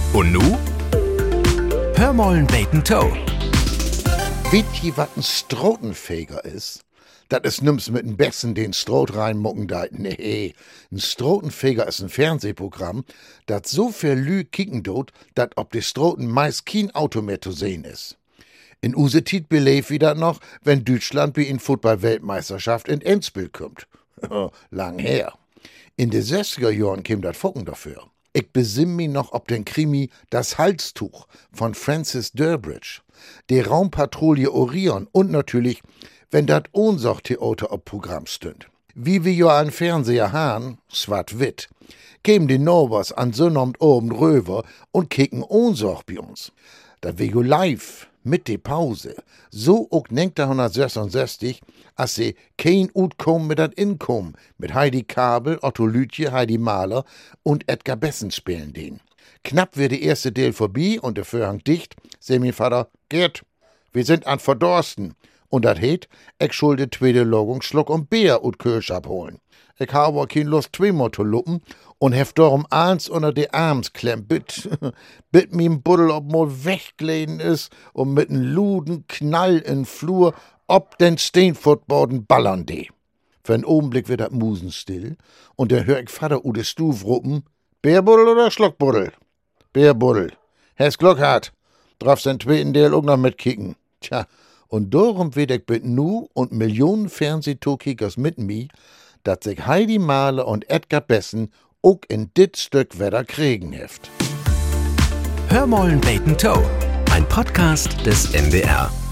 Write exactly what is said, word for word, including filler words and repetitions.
Und nu? Hör mollen beten Toe. Wisst ihr, was ein Strotenfeger ist? Das ist nimm's mit dem Besten den Stroh reinmucken da. Nee, ein Strotenfeger ist ein Fernsehprogramm, das so viel Lü kicken dot, dat ob die Stroten meist kein Auto mehr zu sehen ist. In Usetit beleef wie dat noch, wenn Deutschland wie in Football-Weltmeisterschaft in Endspiel kommt. Lang her. In de sechziger Jahren kim dat Focken dafür. Ich besinn mich noch ob den Krimi Das Halstuch von Francis Durbridge, die Raumpatrouille Orion und natürlich, wenn dat Ohnsorgtheater ob Programm stünd. Wie wir ja an Fernseher han, swart-wit, kämen die Novas an Sonnabend oben röver und kicken Ohnsorg bei uns. Dat wir jo live, mit de Pause, so auch neunzehnhundertsechsundsechzig, als sie kein Utkom mit dat Inkom, mit Heidi Kabel, Otto Lütje, Heidi Mahler und Edgar Bessen spielen den. Knapp wird die erste Teil vorbei und der Vorhang dicht, seh mein Vater, Gerd, wir sind an Verdorsten. Und dat heet, ich schulde zweite Logung Schluck und Bier und Kölsch abholen. Ich habe aber kein Lust zweimal zu luppen und hef darum eins unter die Arms klemmt, bit, bit mien Buddel ob mal weggelehnt ist und mit n luden Knall in Flur ob den Steenfootboden ballern de. Für einen Augenblick wird dat Musen still und der hör ich Vater u de Stuf ruppen, Bärbuddel oder Schluckbuddel? Bärbuddel. Hes Glück hat, drauf den zweiten Teil auch noch mitkicken. Tja, und darum wird ich mit nu und Millionen Fernsehtokickers mit mi, dat sich Heidi Mahler und Edgar Bessen auch in dit Stück Wetter kriegen heft. Hör mollen beten Toe. Ein Podcast des N D R.